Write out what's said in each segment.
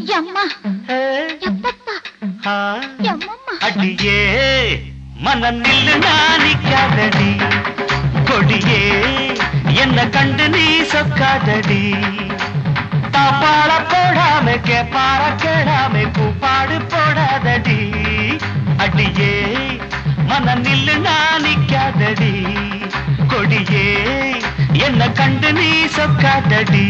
அடியே மனம் நில்லு நானிக்காதடி கொடியே என்ன கண்டு நீ சொக்காதடி தாப்பாள போடாம கேப்பார கேடாம கூப்பாடு போடாதடி அடியே மனம் நில்லு நானிக்காதடி கொடியே என்ன கண்டு நீ சொக்காதடி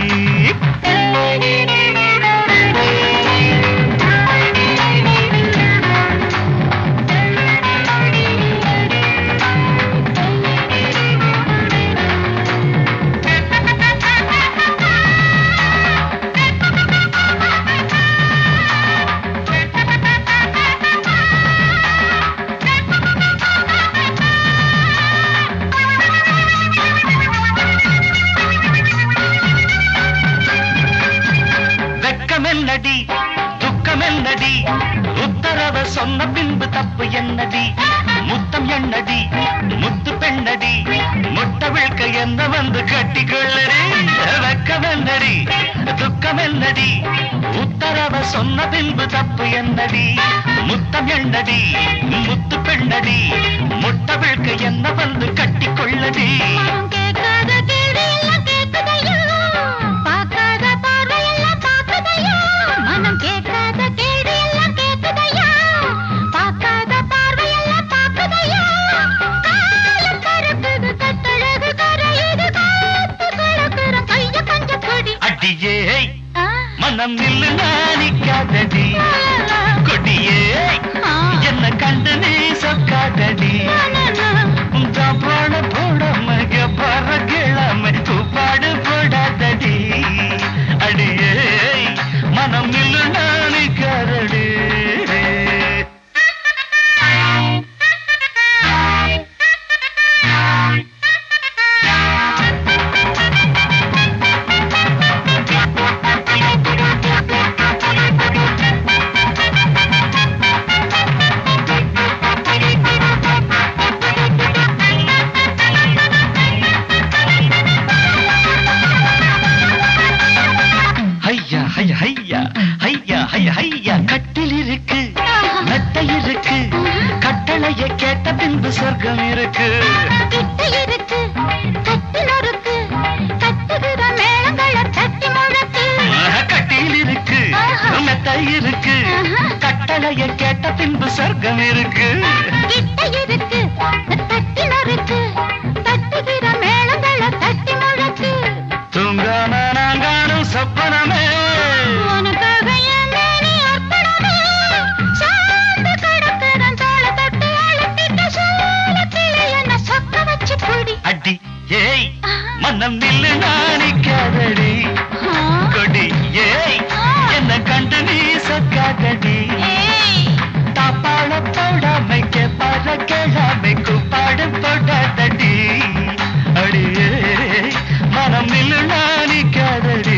என்னடி துக்கம் என்னடி உத்தரவ சொன்ன பின்பு தப்பு என்னடி முத்தம் என்னடி முத்து பெண்ணடி முட்டை விழ்க்க என்ன வந்து கட்டிக்கொள்ளடி வெக்கம் என்னடி துக்கம் என்னடி உத்தரவ சொன்ன பின்பு தப்பு என்னடி முத்தம் என்னடி முத்து பெண்ணடி முட்டை விழ்க்க என்ன வந்து கட்டிக்கொள்ளடி மனம் நில்லு நானிக்காதடி கொடியே என்ன கண்டு நீ சொக்காதடி போட போடாம பற கிழமை கூப்பாடு போடாதடி அடியே மனம் நில்லு நானிக்காதடி கட்டில் இருக்கு மெத்தை இருக்கு கட்டளைய கேட்ட பின்பு சொர்க்கம் இருக்கு கட்டில் இருக்கு மெத்தை இருக்கு கட்டளைய கேட்ட பின்பு சொர்க்கம் இருக்கு தூங்காம நான் காணும் சொப்பனமே அடி ஏய் மனம் நில்லு நானிக்காதடி கொடி ஏய் என்ன கண்டு நீ சொக்காதடி தாப்பாள போடாமை கேப்பார கேளாமை கூப்பாடு போடாதடி அடியே மனம் நில்லு நானிக்காதடி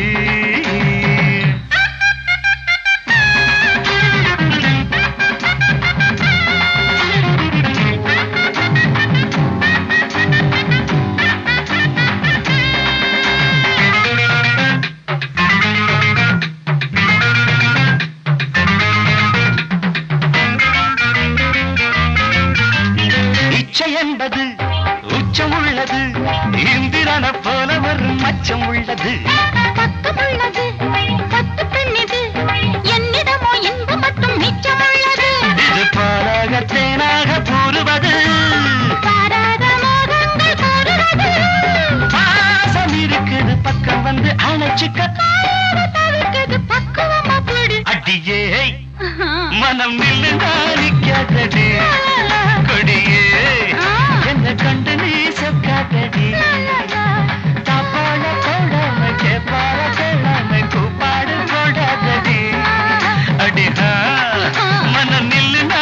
என்பது உச்சம் உள்ளது இந்திரன போல ஒரு மச்சம் உள்ளது பக்கம் உள்ளது பத்து பெண்ணிது என்னிடமோ இன்பம் மட்டும் மிச்சம் உள்ளது இது பாராக தேனாக கூறுவது பாராக மோகங்கள் கூறுவது பாசம் இருக்குது பக்கம் வந்து அணைச்சுக்க தவிர்க்குது பக்குவமா போடு அடியே மனம் நில்லு நானிக்காதடி கொடியே என்ன கண்டு நீ சொக்காதடி தாப்பாள போடாம கேப்பார கேளாம கூப்பாடு போடாதடி அடிஹா மனம் நில்லு